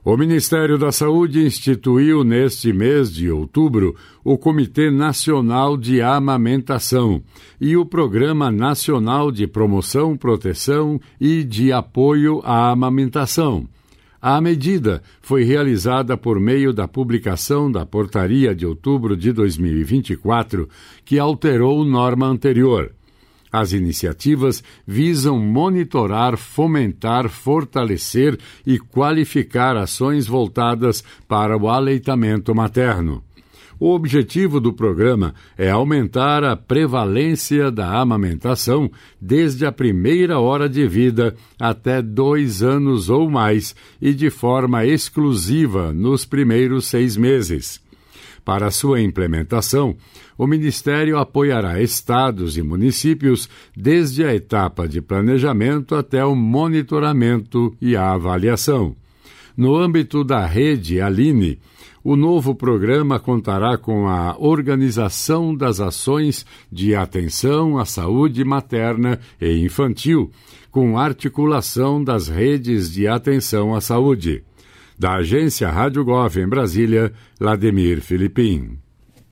O Ministério da Saúde instituiu neste mês de outubro o Comitê Nacional de Amamentação e o Programa Nacional de Promoção, Proteção e de Apoio à Amamentação. A medida foi realizada por meio da publicação da Portaria de outubro de 2024, que alterou norma anterior. As iniciativas visam monitorar, fomentar, fortalecer e qualificar ações voltadas para o aleitamento materno. O objetivo do programa é aumentar a prevalência da amamentação desde a primeira hora de vida até 2 anos ou mais e de forma exclusiva nos primeiros 6 meses. Para sua implementação, o Ministério apoiará estados e municípios desde a etapa de planejamento até o monitoramento e a avaliação. No âmbito da rede Aline, o novo programa contará com a organização das ações de atenção à saúde materna e infantil, com articulação das redes de atenção à saúde. Da agência Rádio Gov em Brasília, Lademir Filipim.